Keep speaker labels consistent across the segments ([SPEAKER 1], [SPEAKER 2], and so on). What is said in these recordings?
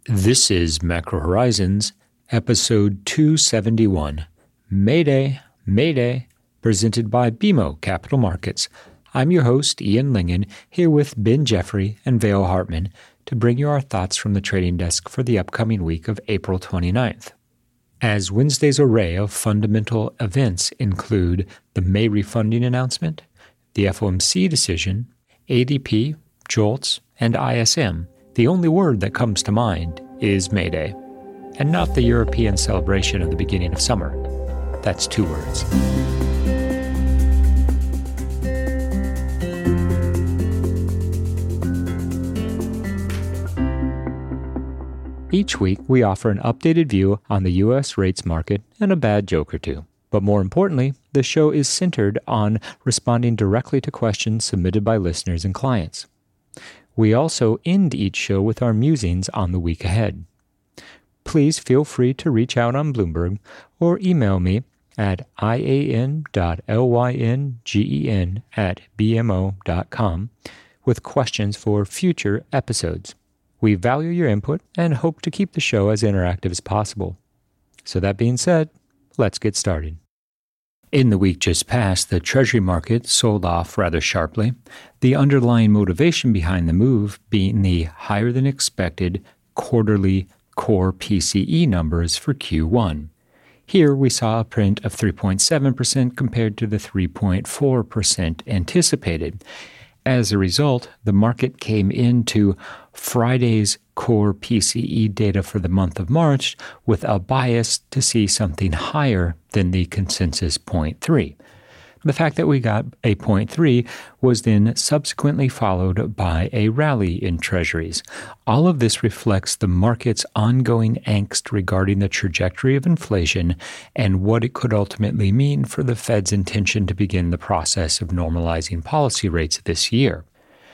[SPEAKER 1] This is Macro Horizons, episode 271, Mayday, Mayday, presented by BMO Capital Markets. I'm your host, Ian Lingen, here with Ben Jeffrey and Vail Hartman to bring you our thoughts from the trading desk for the upcoming week of April 29th. As Wednesday's array of fundamental events include the May refunding announcement, the FOMC decision, ADP, JOLTS, and ISM, the only word that comes to mind is Mayday, and not the European celebration of the beginning of summer. That's two words. Each week, we offer an updated view on the U.S. rates market and a bad joke or two. But more importantly, the show is centered on responding directly to questions submitted by listeners and clients. We also end each show with our musings on the week ahead. Please feel free to reach out on Bloomberg or email me at ian.lyngen@bmo.com with questions for future episodes. We value your input and hope to keep the show as interactive as possible. So that being said, let's get started. In the week just past, the Treasury market sold off rather sharply, the underlying motivation behind the move being the higher-than-expected quarterly core PCE numbers for Q1. Here we saw a print of 3.7% compared to the 3.4% anticipated. As a result, the market came into Friday's core PCE data for the month of March with a bias to see something higher than the consensus 0.3. The fact that we got a 0.3 was then subsequently followed by a rally in treasuries. All of this reflects the market's ongoing angst regarding the trajectory of inflation and what it could ultimately mean for the Fed's intention to begin the process of normalizing policy rates this year.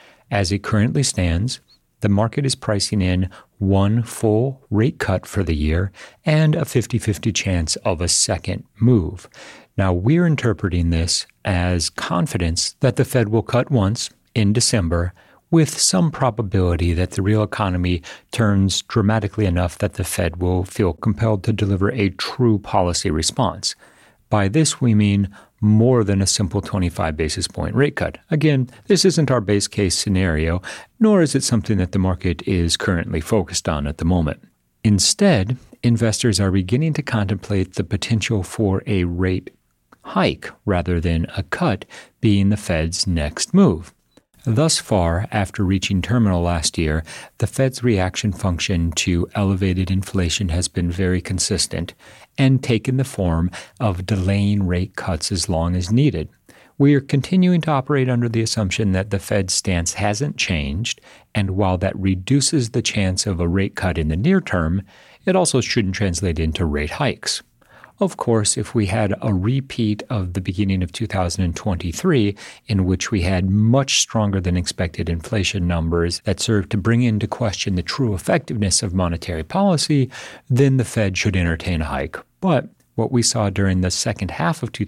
[SPEAKER 1] As it currently stands, the market is pricing in one full rate cut for the year and a 50-50 chance of a second move. Now, we're interpreting this as confidence that the Fed will cut once in December, with some probability that the real economy turns dramatically enough that the Fed will feel compelled to deliver a true policy response. By this, we mean more than a simple 25 basis point rate cut. Again, this isn't our base case scenario, nor is it something that the market is currently focused on at the moment. Instead, investors are beginning to contemplate the potential for a rate hike rather than a cut being the Fed's next move. Thus far, after reaching terminal last year, the Fed's reaction function to elevated inflation has been very consistent and taken the form of delaying rate cuts as long as needed. We are continuing to operate under the assumption that the Fed's stance hasn't changed, and while that reduces the chance of a rate cut in the near term, it also shouldn't translate into rate hikes. Of course, if we had a repeat of the beginning of 2023, in which we had much stronger than expected inflation numbers that served to bring into question the true effectiveness of monetary policy, then the Fed should entertain a hike. But what we saw during the second half of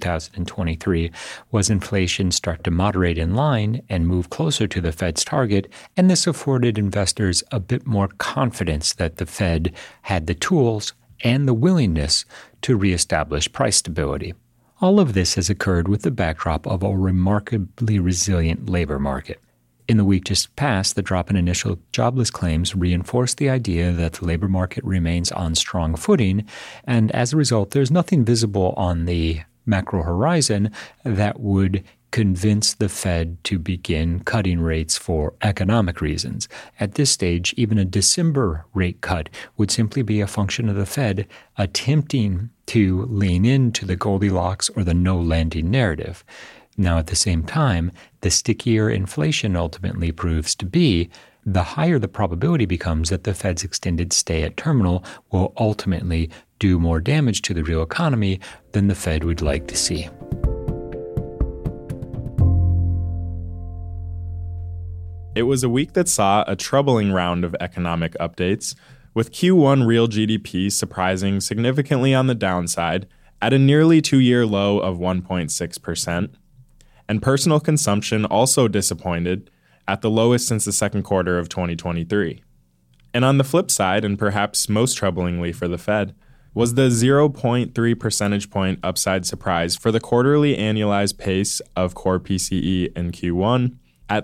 [SPEAKER 1] 2023 was inflation start to moderate in line and move closer to the Fed's target, and this afforded investors a bit more confidence that the Fed had the tools and the willingness to reestablish price stability. All of this has occurred with the backdrop of a remarkably resilient labor market. In the week just past, the drop in initial jobless claims reinforced the idea that the labor market remains on strong footing, and as a result, there's nothing visible on the macro horizon that would convince the Fed to begin cutting rates for economic reasons. At this stage, even a December rate cut would simply be a function of the Fed attempting to lean into the Goldilocks or the no-landing narrative. Now, at the same time, the stickier inflation ultimately proves to be, the higher the probability becomes that the Fed's extended stay at terminal will ultimately do more damage to the real economy than the Fed would like to see.
[SPEAKER 2] It was a week that saw a troubling round of economic updates, with Q1 real GDP surprising significantly on the downside at a nearly two-year low of 1.6%, and personal consumption also disappointed at the lowest since the second quarter of 2023. And on the flip side, and perhaps most troublingly for the Fed, was the 0.3 percentage point upside surprise for the quarterly annualized pace of core PCE in Q1 at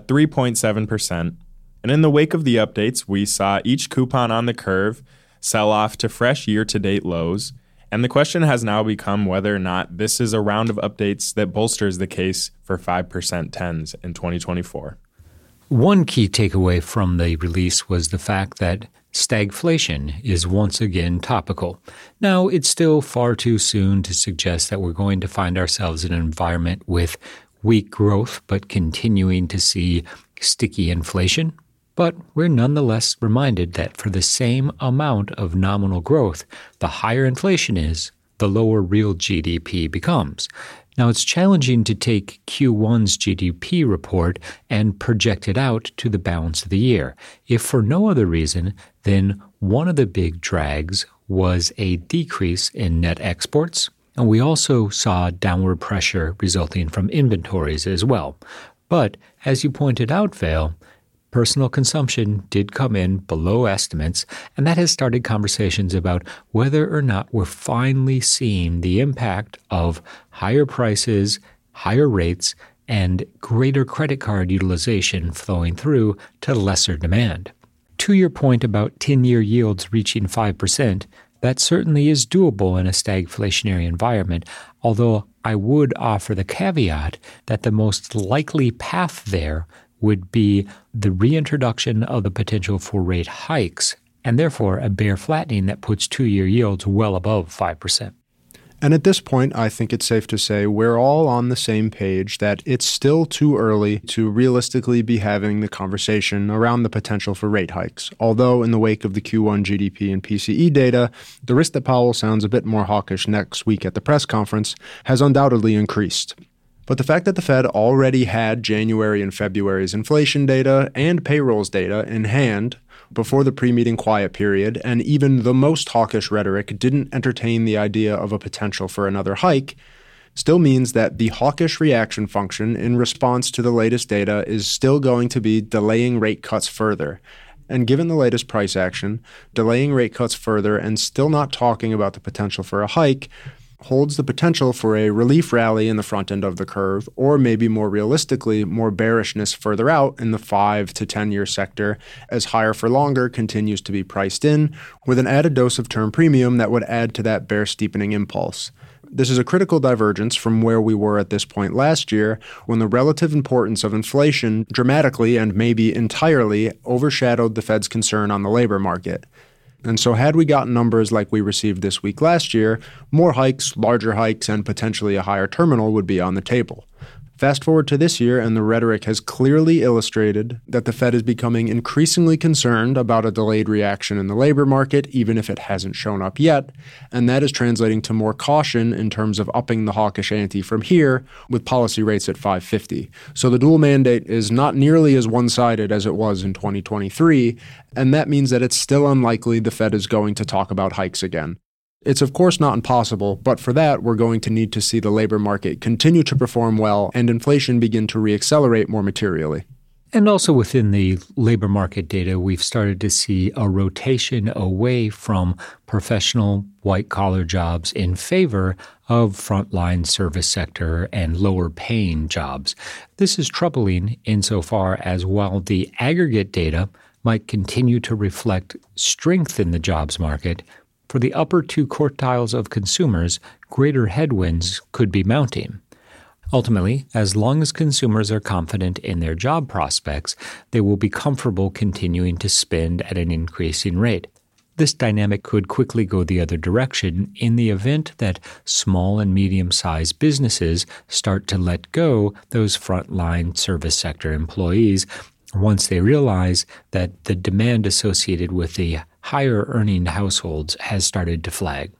[SPEAKER 2] 3.7%. And in the wake of the updates, we saw each coupon on the curve sell off to fresh year-to-date lows. And the question has now become whether or not this is a round of updates that bolsters the case for 5% 10s in 2024.
[SPEAKER 1] One key takeaway from the release was the fact that stagflation is once again topical. Now, it's still far too soon to suggest that we're going to find ourselves in an environment with weak growth but continuing to see sticky inflation. But we're nonetheless reminded that for the same amount of nominal growth, the higher inflation is, the lower real GDP becomes. Now, it's challenging to take Q1's GDP report and project it out to the balance of the year, if for no other reason than one of the big drags was a decrease in net exports, and we also saw downward pressure resulting from inventories as well. But, as you pointed out, Vale, personal consumption did come in below estimates, and that has started conversations about whether or not we're finally seeing the impact of higher prices, higher rates, and greater credit card utilization flowing through to lesser demand. To your point about 10-year yields reaching 5%, that certainly is doable in a stagflationary environment, although I would offer the caveat that the most likely path there would be the reintroduction of the potential for rate hikes, and therefore a bear flattening that puts 2-year yields well above 5%.
[SPEAKER 3] And at this point, I think it's safe to say we're all on the same page that it's still too early to realistically be having the conversation around the potential for rate hikes. Although in the wake of the Q1 GDP and PCE data, the risk that Powell sounds a bit more hawkish next week at the press conference has undoubtedly increased. But the fact that the Fed already had January and February's inflation data and payrolls data in hand before the pre-meeting quiet period, and even the most hawkish rhetoric didn't entertain the idea of a potential for another hike, still means that the hawkish reaction function in response to the latest data is still going to be delaying rate cuts further. And given the latest price action, delaying rate cuts further and still not talking about the potential for a hike holds the potential for a relief rally in the front end of the curve, or maybe more realistically, more bearishness further out in the 5 to 10-year sector as higher for longer continues to be priced in, with an added dose of term premium that would add to that bear steepening impulse. This is a critical divergence from where we were at this point last year, when the relative importance of inflation dramatically and maybe entirely overshadowed the Fed's concern on the labor market. And so had we gotten numbers like we received this week last year, more hikes, larger hikes, and potentially a higher terminal would be on the table. Fast forward to this year, and the rhetoric has clearly illustrated that the Fed is becoming increasingly concerned about a delayed reaction in the labor market, even if it hasn't shown up yet, and that is translating to more caution in terms of upping the hawkish ante from here, with policy rates at 550. So the dual mandate is not nearly as one-sided as it was in 2023, and that means that it's still unlikely the Fed is going to talk about hikes again. It's of course not impossible, but for that, we're going to need to see the labor market continue to perform well and inflation begin to reaccelerate more materially.
[SPEAKER 1] And also within the labor market data, we've started to see a rotation away from professional white-collar jobs in favor of frontline service sector and lower-paying jobs. This is troubling insofar as while the aggregate data might continue to reflect strength in the jobs market, for the upper two quartiles of consumers, greater headwinds could be mounting. Ultimately, as long as consumers are confident in their job prospects, they will be comfortable continuing to spend at an increasing rate. This dynamic could quickly go the other direction in the event that small and medium-sized businesses start to let go those frontline service sector employees once they realize that the demand associated with the higher earning households has started to flag.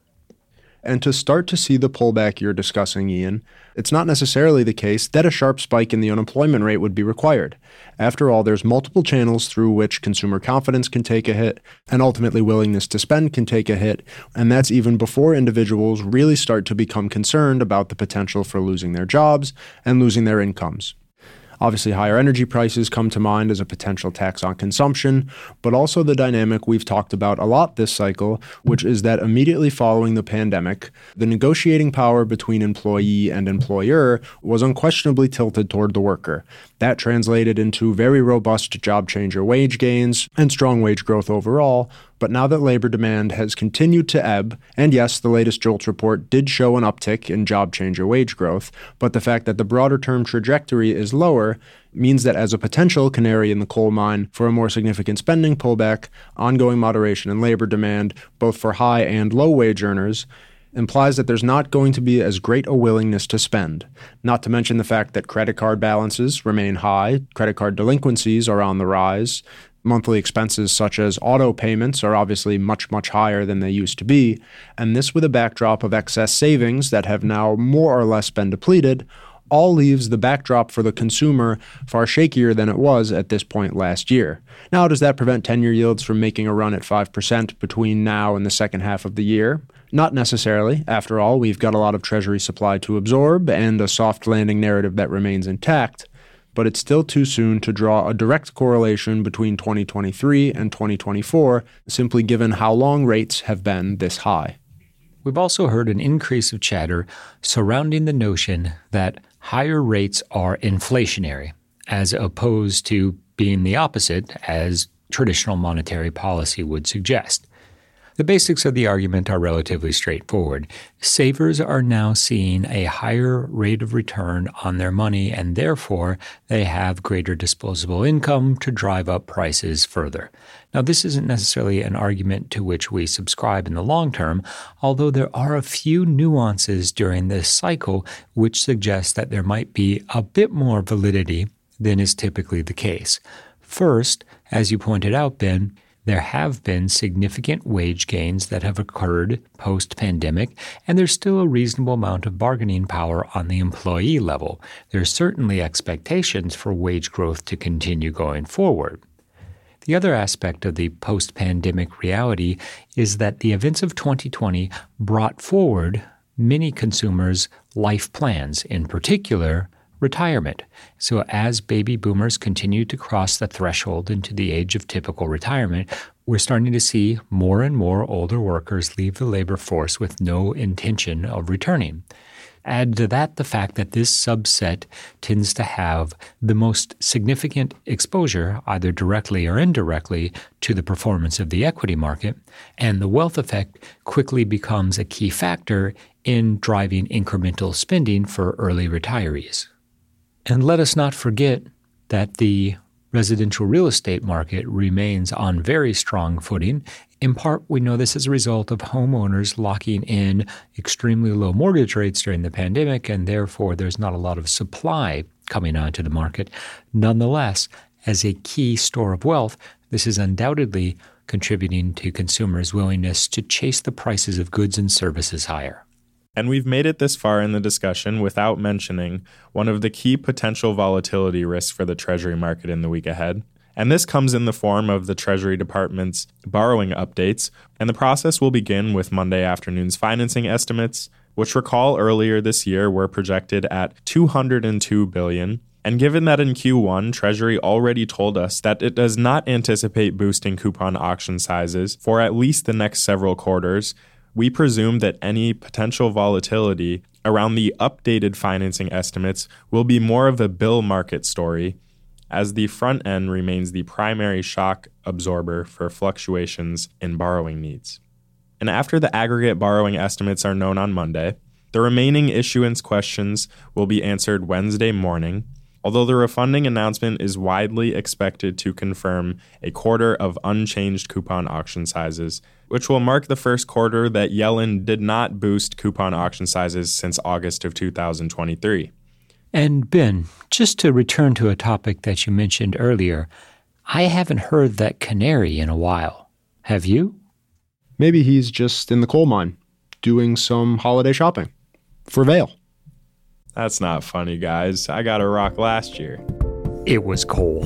[SPEAKER 3] And to start to see the pullback you're discussing, Ian, it's not necessarily the case that a sharp spike in the unemployment rate would be required. After all, there's multiple channels through which consumer confidence can take a hit, and ultimately willingness to spend can take a hit, and that's even before individuals really start to become concerned about the potential for losing their jobs and losing their incomes. Obviously, higher energy prices come to mind as a potential tax on consumption, but also the dynamic we've talked about a lot this cycle, which is that immediately following the pandemic, the negotiating power between employee and employer was unquestionably tilted toward the worker. That translated into very robust job changer wage gains and strong wage growth overall. But now that labor demand has continued to ebb, and yes, the latest JOLTS report did show an uptick in job changer wage growth, but the fact that the broader term trajectory is lower means that as a potential canary in the coal mine for a more significant spending pullback, ongoing moderation in labor demand, both for high and low wage earners, implies that there's not going to be as great a willingness to spend. Not to mention the fact that credit card balances remain high, credit card delinquencies are on the rise, monthly expenses such as auto payments are obviously much, much higher than they used to be, and this with a backdrop of excess savings that have now more or less been depleted, all leaves the backdrop for the consumer far shakier than it was at this point last year. Now, does that prevent 10-year yields from making a run at 5% between now and the second half of the year? Not necessarily. After all, we've got a lot of Treasury supply to absorb and a soft landing narrative that remains intact. But it's still too soon to draw a direct correlation between 2023 and 2024, simply given how long rates have been this high.
[SPEAKER 1] We've also heard an increase of chatter surrounding the notion that higher rates are inflationary, as opposed to being the opposite, as traditional monetary policy would suggest. The basics of the argument are relatively straightforward. Savers are now seeing a higher rate of return on their money, and therefore they have greater disposable income to drive up prices further. Now, this isn't necessarily an argument to which we subscribe in the long term, although there are a few nuances during this cycle which suggest that there might be a bit more validity than is typically the case. First, as you pointed out, Ben, there have been significant wage gains that have occurred post-pandemic, and there's still a reasonable amount of bargaining power on the employee level. There's certainly expectations for wage growth to continue going forward. The other aspect of the post-pandemic reality is that the events of 2020 brought forward many consumers' life plans, in particular, retirement. So as baby boomers continue to cross the threshold into the age of typical retirement, we're starting to see more and more older workers leave the labor force with no intention of returning. Add to that the fact that this subset tends to have the most significant exposure, either directly or indirectly, to the performance of the equity market, and the wealth effect quickly becomes a key factor in driving incremental spending for early retirees. And let us not forget that the residential real estate market remains on very strong footing. In part, we know this as a result of homeowners locking in extremely low mortgage rates during the pandemic, and therefore there's not a lot of supply coming onto the market. Nonetheless, as a key store of wealth, this is undoubtedly contributing to consumers' willingness to chase the prices of goods and services higher.
[SPEAKER 2] And we've made it this far in the discussion without mentioning one of the key potential volatility risks for the Treasury market in the week ahead. And this comes in the form of the Treasury Department's borrowing updates. And the process will begin with Monday afternoon's financing estimates, which recall earlier this year were projected at $202 billion. And given that in Q1, Treasury already told us that it does not anticipate boosting coupon auction sizes for at least the next several quarters, we presume that any potential volatility around the updated financing estimates will be more of a bill market story, as the front end remains the primary shock absorber for fluctuations in borrowing needs. And after the aggregate borrowing estimates are known on Monday, the remaining issuance questions will be answered Wednesday morning, although the refunding announcement is widely expected to confirm a quarter of unchanged coupon auction sizes, which will mark the first quarter that Yellen did not boost coupon auction sizes since August of 2023.
[SPEAKER 1] And Ben, just to return to a topic that you mentioned earlier, I haven't heard that canary in a while. Have you?
[SPEAKER 3] Maybe he's just in the coal mine, doing some holiday shopping. For Vail.
[SPEAKER 2] That's not funny, guys. I got a rock last year.
[SPEAKER 1] It was coal.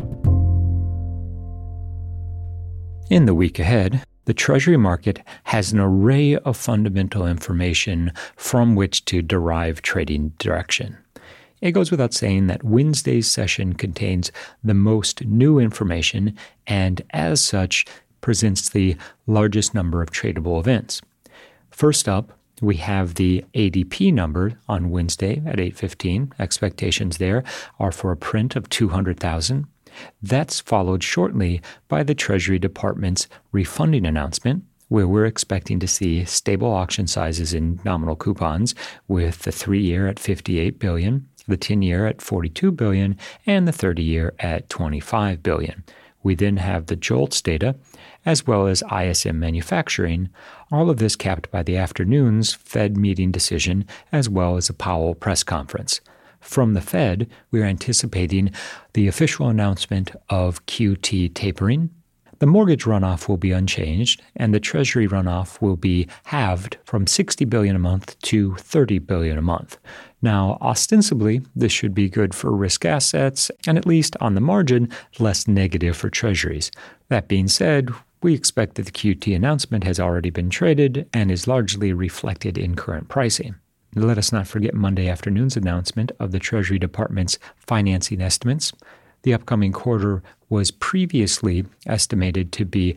[SPEAKER 1] In the week ahead, the Treasury market has an array of fundamental information from which to derive trading direction. It goes without saying that Wednesday's session contains the most new information and, as such, presents the largest number of tradable events. First up, we have the ADP number on Wednesday at 8:15. Expectations there are for a print of 200,000. That's followed shortly by the Treasury Department's refunding announcement, where we're expecting to see stable auction sizes in nominal coupons, with the 3-year at $58 billion, the 10-year at $42 billion, and the 30-year at $25 billion. We then have the JOLTS data, as well as ISM manufacturing, all of this capped by the afternoon's Fed meeting decision, as well as a Powell press conference. From the Fed, we're anticipating the official announcement of QT tapering. The mortgage runoff will be unchanged, and the Treasury runoff will be halved from $60 billion a month to $30 billion a month. Now, ostensibly, this should be good for risk assets, and at least on the margin, less negative for Treasuries. That being said, we expect that the QT announcement has already been traded and is largely reflected in current pricing. Let us not forget Monday afternoon's announcement of the Treasury Department's financing estimates. The upcoming quarter was previously estimated to be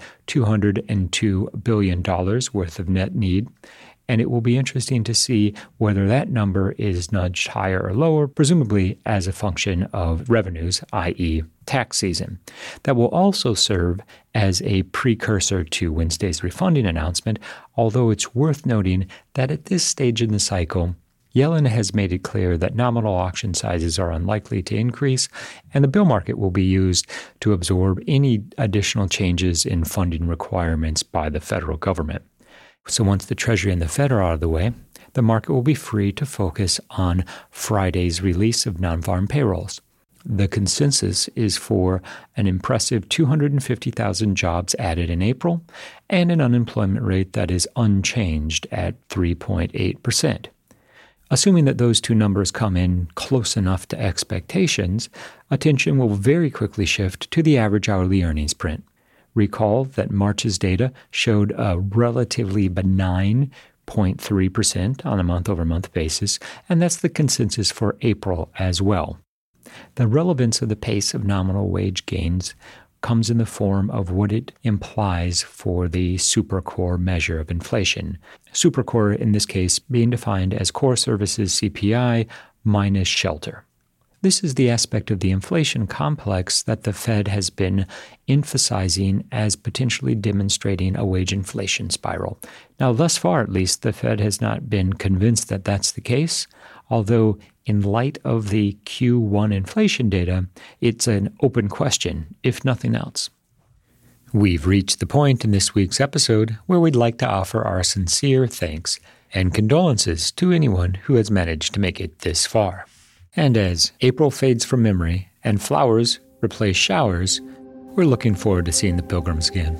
[SPEAKER 1] $202 billion worth of net need, and it will be interesting to see whether that number is nudged higher or lower, presumably as a function of revenues, i.e. tax season. That will also serve as a precursor to Wednesday's refunding announcement, although it's worth noting that at this stage in the cycle, Yellen has made it clear that nominal auction sizes are unlikely to increase, and the bill market will be used to absorb any additional changes in funding requirements by the federal government. So once the Treasury and the Fed are out of the way, the market will be free to focus on Friday's release of non-farm payrolls. The consensus is for an impressive 250,000 jobs added in April and an unemployment rate that is unchanged at 3.8%. Assuming that those two numbers come in close enough to expectations, attention will very quickly shift to the average hourly earnings print. Recall that March's data showed a relatively benign 0.3% on a month-over-month basis, and that's the consensus for April as well. The relevance of the pace of nominal wage gains comes in the form of what it implies for the supercore measure of inflation. Supercore, in this case, being defined as core services CPI minus shelter. This is the aspect of the inflation complex that the Fed has been emphasizing as potentially demonstrating a wage inflation spiral. Now, thus far, at least, the Fed has not been convinced that that's the case, although in light of the Q1 inflation data, it's an open question, if nothing else. We've reached the point in this week's episode where we'd like to offer our sincere thanks and condolences to anyone who has managed to make it this far. And as April fades from memory and flowers replace showers, we're looking forward to seeing the Pilgrims again.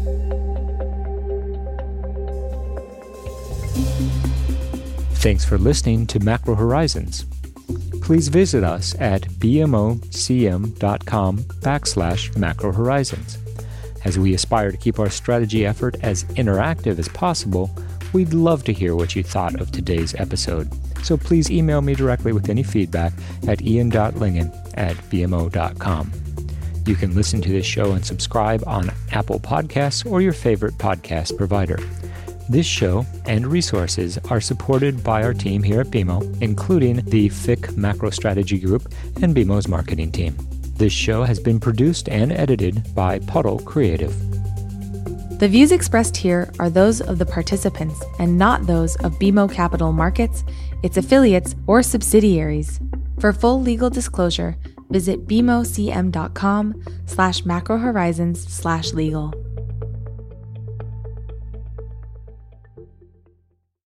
[SPEAKER 1] Thanks for listening to Macro Horizons. Please visit us at bmocm.com/Macro Horizons. As we aspire to keep our strategy effort as interactive as possible, we'd love to hear what you thought of today's episode. So please email me directly with any feedback at ian.lingen@bmo.com. You can listen to this show and subscribe on Apple Podcasts or your favorite podcast provider. This show and resources are supported by our team here at BMO, including the FIC Macro Strategy Group and BMO's marketing team. This show has been produced and edited by Puddle Creative.
[SPEAKER 4] The views expressed here are those of the participants and not those of BMO Capital Markets, its affiliates, or subsidiaries. For full legal disclosure, visit bmocm.com/macrohorizons/legal.